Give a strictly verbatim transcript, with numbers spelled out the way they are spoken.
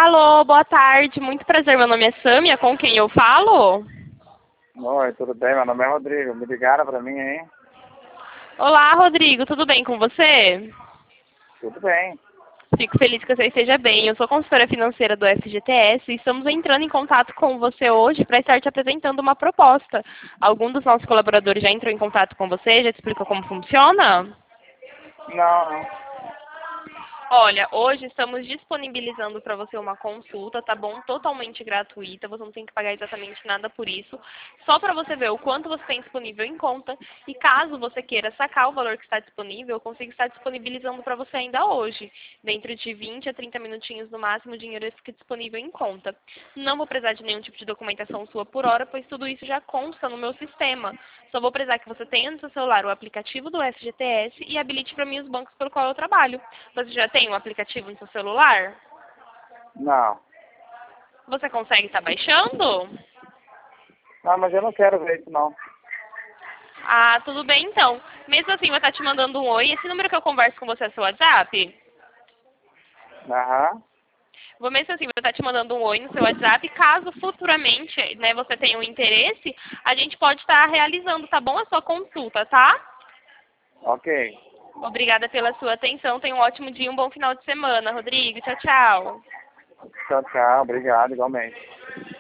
Alô, boa tarde. Muito prazer. Meu nome é Sâmia. Com quem eu falo? Oi, tudo bem? Meu nome é Rodrigo. Me ligaram pra mim, hein? Olá, Rodrigo. Tudo bem com você? Tudo bem. Fico feliz que você esteja bem. Eu sou consultora financeira do F G T S e estamos entrando em contato com você hoje para estar te apresentando uma proposta. Algum dos nossos colaboradores já entrou em contato com você? Já te explicou como funciona? Não, não. Olha, hoje estamos disponibilizando para você uma consulta, tá bom? Totalmente gratuita, você não tem que pagar exatamente nada por isso. Só para você ver o quanto você tem disponível em conta. E caso você queira sacar o valor que está disponível, eu consigo estar disponibilizando para você ainda hoje. Dentro de vinte a trinta minutinhos no máximo, o dinheiro fica disponível em conta. Não vou precisar de nenhum tipo de documentação sua por hora, pois tudo isso já consta no meu sistema. Só vou precisar que você tenha no seu celular o aplicativo do F G T S e habilite para mim os bancos pelo qual eu trabalho. Você já tem um aplicativo no seu celular? Não. Você consegue estar baixando? Não, mas eu não quero ver isso, não. Ah, tudo bem então. Mesmo assim, eu vou estar te mandando um oi. Esse número que eu converso com você é seu WhatsApp? Aham. Vou mesmo assim, vou estar te mandando um oi no seu WhatsApp. Caso futuramente, né, você tenha um interesse, a gente pode estar realizando, tá bom? A sua consulta, tá? Ok. Obrigada pela sua atenção. Tenha um ótimo dia e um bom final de semana, Rodrigo. Tchau, tchau. Tchau, tchau. Obrigado, igualmente.